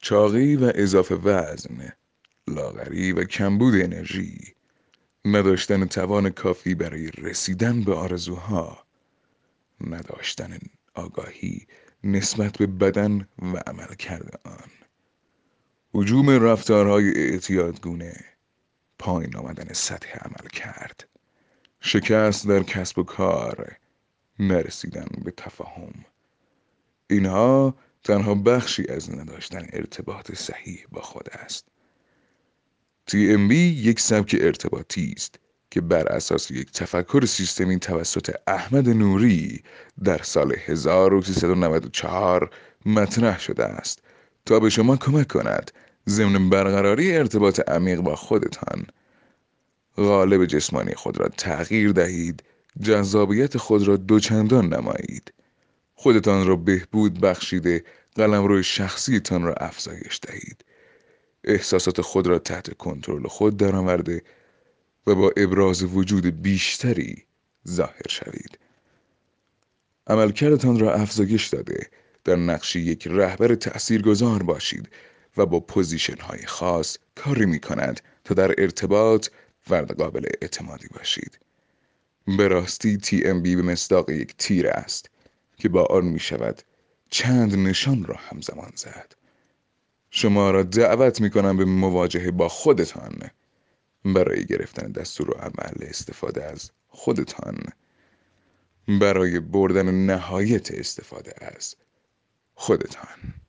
چاقی و اضافه وزن، لاغری و کمبود انرژی، نداشتن توان کافی برای رسیدن به آرزوها، نداشتن آگاهی نسبت به بدن و عملکرد آن، هجوم رفتارهای اعتیادگونه، پایین آمدن سطح عملکرد، شکست در کسب و کار، نرسیدن به تفاهم. اینها تنها بخشی از نداشتن ارتباط صحیح با خود است. TMB یک سبک ارتباطی است که بر اساس یک تفکر سیستمی توسط احمد نوری در سال 1394 مطرح شده است تا به شما کمک کند ضمن برقراری ارتباط عمیق با خودتان، قالب جسمانی خود را تغییر دهید، جذابیت خود را دوچندان نمایید، خودتان را بهبود بخشیده، قلمرو شخصیتان را افزایش دهید، احساسات خود را تحت کنترل خود درآورده و با ابراز وجود بیشتری ظاهر شوید. عملکردتان را افزایش داده در نقش یک رهبر تأثیرگذار باشید و با پوزیشن های خاص کاری می کند تا در ارتباط فرد قابل اعتمادی باشید. به راستی TMB به مصداق یک تیر است که با آن می شود چند نشان را همزمان زد. شما را دعوت می کنم به مواجهه با خودتان برای گرفتن دستورالعمل استفاده از خودتان، برای بردن نهایت استفاده از خودتان.